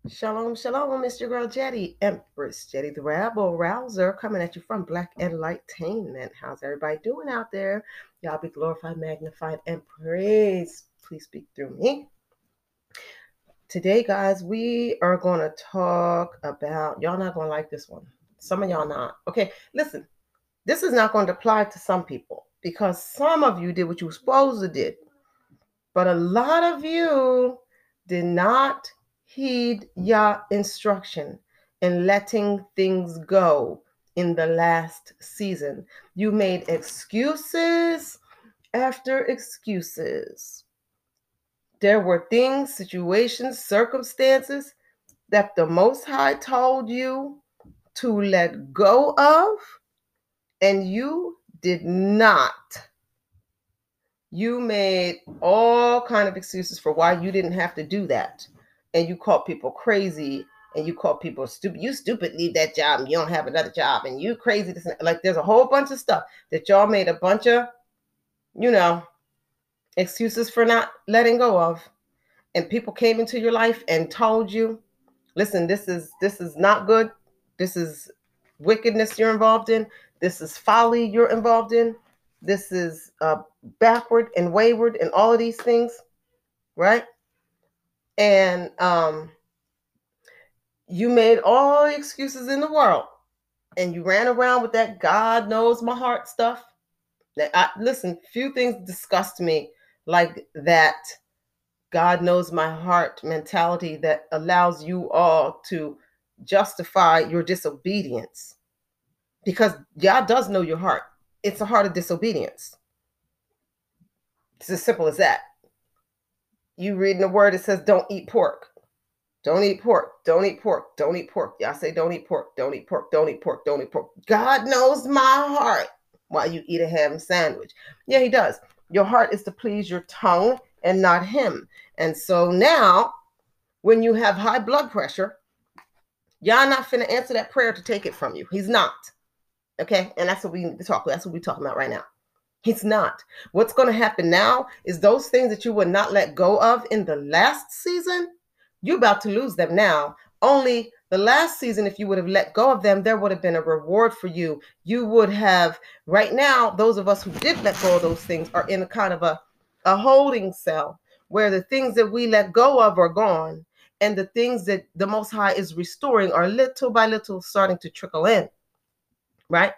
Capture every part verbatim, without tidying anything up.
Shalom, shalom, Mister Girl Jetty, Empress Jetty the Rabble Rouser, coming at you from Black Enlightenment. How's everybody doing out there? Y'all be glorified, magnified, and praised. Please speak through me. Today, guys, we are going to talk about, y'all not going to like this one. Some of y'all not. Okay, listen, this is not going to apply to some people because some of you did what you were supposed to do. But a lot of you did not heed your instruction in letting things go in the last season. You made excuses after excuses. There were things, situations, circumstances that the Most High told you to let go of, and you did not. You made all kind of excuses for why you didn't have to do that. And you called people crazy and you called people stupid. You stupid, leave that job and you don't have another job. And you crazy. This, like there's a whole bunch of stuff that y'all made a bunch of, you know, excuses for not letting go of. And people came into your life and told you, listen, this is this is not good. This is wickedness you're involved in. This is folly you're involved in. This is uh, backward and wayward and all of these things, right? And um, you made all the excuses in the world, and you ran around with that God knows my heart stuff. That I, listen, few things disgust me like that God knows my heart mentality that allows you all to justify your disobedience, because God does know your heart. It's a heart of disobedience. It's as simple as that. You read in the word, it says, don't eat pork. Don't eat pork. Don't eat pork. Don't eat pork. Y'all say, don't eat pork. Don't eat pork. Don't eat pork. Don't eat pork. God knows my heart while you eat a ham sandwich. Yeah, he does. Your heart is to please your tongue and not him. And so now, when you have high blood pressure, y'all not finna answer that prayer to take it from you. He's not. Okay? And that's what we need to talk about. That's what we're talking about right now. He's not. What's going to happen now is those things that you would not let go of in the last season, you're about to lose them now. Only the last season, if you would have let go of them, there would have been a reward for you. You would have, right now, those of us who did let go of those things are in a kind of a, a holding cell where the things that we let go of are gone, and the things that the Most High is restoring are little by little starting to trickle in, right?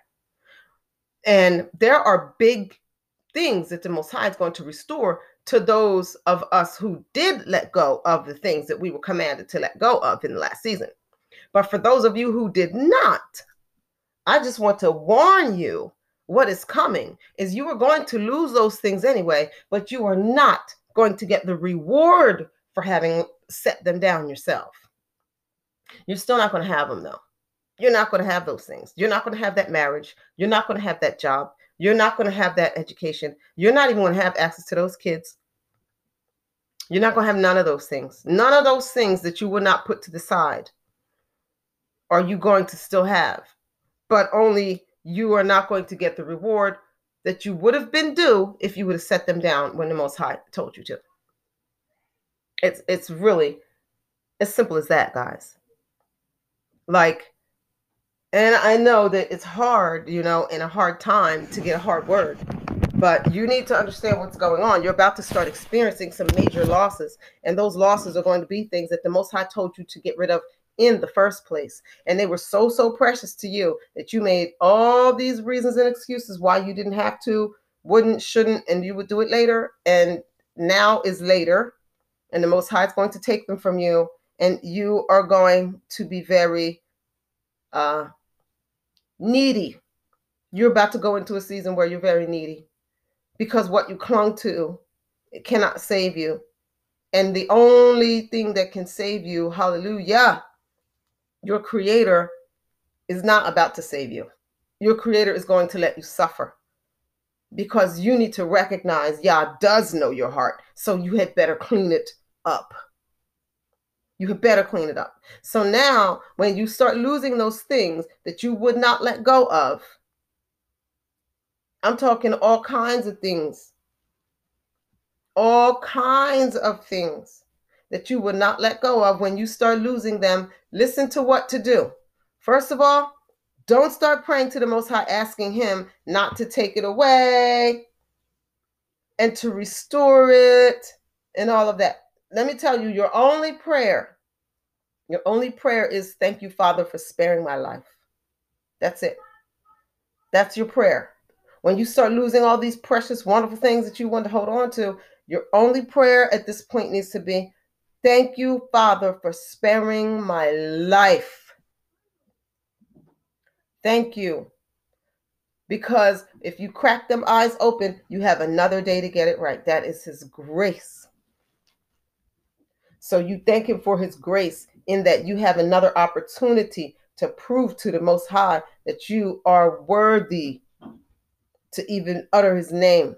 And there are big things that the Most High is going to restore to those of us who did let go of the things that we were commanded to let go of in the last season. But for those of you who did not, I just want to warn you, what is coming is you are going to lose those things anyway, but you are not going to get the reward for having set them down yourself. You're still not going to have them though. You're not going to have those things. You're not going to have that marriage. You're not going to have that job. You're not going to have that education. You're not even going to have access to those kids. You're not going to have none of those things. None of those things that you would not put to the side are you going to still have. But only you are not going to get the reward that you would have been due if you would have set them down when the Most High told you to. It's, it's really as simple as that, guys. Like, and I know that it's hard, you know, in a hard time to get a hard word, but you need to understand what's going on. You're about to start experiencing some major losses, and those losses are going to be things that the Most High told you to get rid of in the first place. And they were so, so precious to you that you made all these reasons and excuses why you didn't have to, wouldn't, shouldn't, and you would do it later. And now is later, and the Most High is going to take them from you, and you are going to be very uh, needy. You're about to go into a season where you're very needy because what you clung to, it cannot save you. And the only thing that can save you, hallelujah, your creator is not about to save you. Your creator is going to let you suffer because you need to recognize Yah does know your heart. So you had better clean it up. You had better clean it up. So now when you start losing those things that you would not let go of, I'm talking all kinds of things. All kinds of things. that you will not let go of when you start losing them, listen to what to do. First of all, don't start praying to the Most High, asking him not to take it away and to restore it and all of that. Let me tell you, your only prayer, your only prayer is, thank you, Father, for sparing my life. That's it. That's your prayer. When you start losing all these precious, wonderful things that you want to hold on to, your only prayer at this point needs to be, thank you, Father, for sparing my life. Thank you. Because if you crack them eyes open, you have another day to get it right. That is his grace. So you thank him for his grace in that you have another opportunity to prove to the Most High that you are worthy to even utter his name.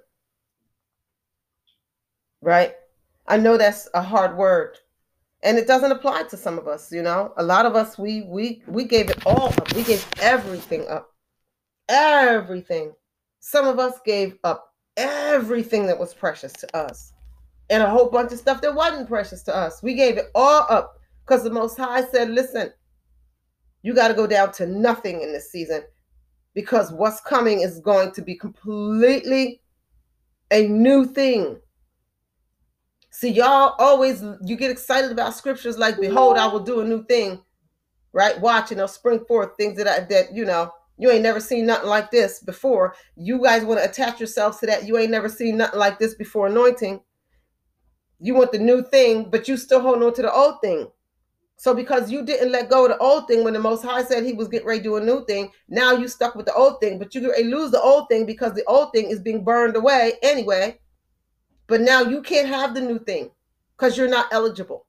Right? I know that's a hard word. And it doesn't apply to some of us, you know. A lot of us, we we we gave it all up. We gave everything up. Everything. Some of us gave up everything that was precious to us. And a whole bunch of stuff that wasn't precious to us. We gave it all up because the Most High said, listen, you got to go down to nothing in this season because what's coming is going to be completely a new thing. See, y'all always, you get excited about scriptures like, behold, I will do a new thing, right? Watch and they'll spring forth things that, I, that, you know, you ain't never seen nothing like this before. You guys want to attach yourselves to that. You ain't never seen nothing like this before anointing. You want the new thing, but you still hold on to the old thing. So because you didn't let go of the old thing when the Most High said he was getting ready to do a new thing, now you stuck with the old thing, but you lose the old thing because the old thing is being burned away anyway. But now you can't have the new thing because you're not eligible.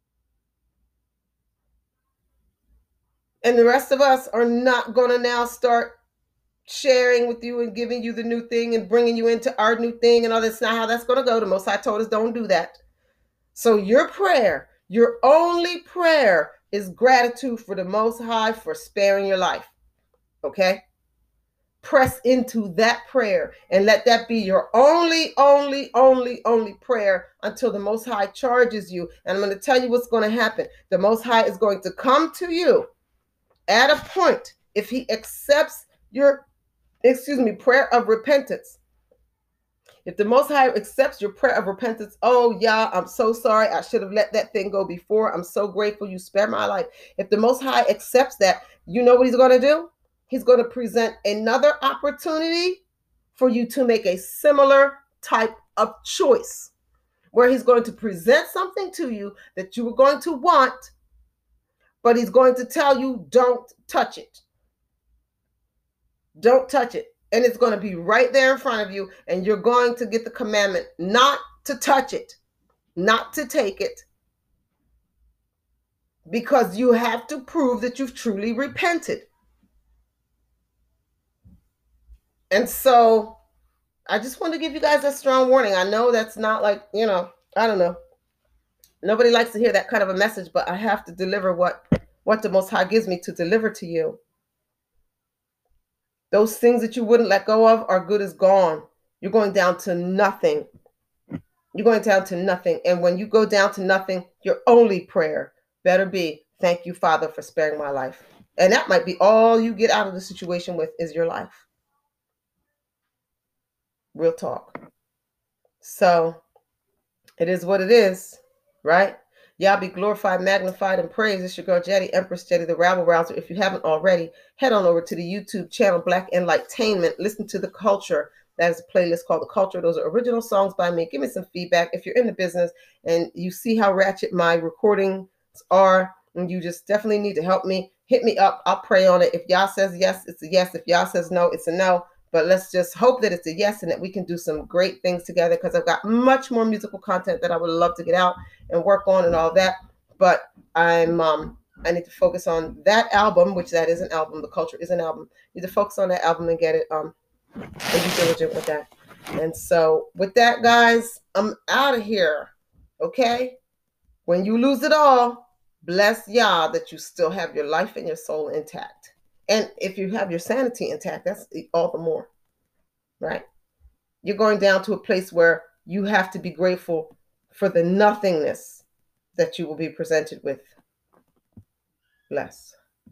And the rest of us are not going to now start sharing with you and giving you the new thing and bringing you into our new thing and all that's not how that's going to go. The Most High told us don't do that. So your prayer, your only prayer is gratitude for the Most High for sparing your life. Okay? Press into that prayer and let that be your only, only, only, only prayer until the Most High charges you. And I'm going to tell you what's going to happen. The Most High is going to come to you at a point, if he accepts your, excuse me, prayer of repentance. If the Most High accepts your prayer of repentance, oh, yeah, I'm so sorry. I should have let that thing go before. I'm so grateful you spared my life. If the Most High accepts that, you know what he's going to do? He's going to present another opportunity for you to make a similar type of choice, where he's going to present something to you that you were going to want, but he's going to tell you, don't touch it. Don't touch it. And it's going to be right there in front of you. And you're going to get the commandment not to touch it, not to take it. Because you have to prove that you've truly repented. And so I just want to give you guys a strong warning. I know that's not like, you know, I don't know. Nobody likes to hear that kind of a message, but I have to deliver what, what the Most High gives me to deliver to you. Those things that you wouldn't let go of are good as gone. You're going down to nothing. You're going down to nothing. And when you go down to nothing, your only prayer better be, thank you, Father, for sparing my life. And that might be all you get out of the situation with is your life. Real talk. So it is what it is, right? Y'all be glorified, magnified, and praised. It's your girl, Jetty, Empress Jetty, the Rabble Rouser. If you haven't already, head on over to the YouTube channel, Black Enlightainment. Listen to The Culture. That is a playlist called The Culture. Those are original songs by me. Give me some feedback. If you're in the business and you see how ratchet my recordings are, and you just definitely need to help me, hit me up. I'll pray on it. If y'all says yes, it's a yes. If y'all says no, it's a no. But let's just hope that it's a yes and that we can do some great things together, because I've got much more musical content that I would love to get out and work on and all that. But I'm um I need to focus on that album, which that is an album. The Culture is an album. I need to focus on that album and get it um and be diligent with that. And so with that, guys, I'm out of here. Okay? When you lose it all, bless Yah that you still have your life and your soul intact. And if you have your sanity intact, that's all the more, right? You're going down to a place where you have to be grateful for the nothingness that you will be presented with. Bless.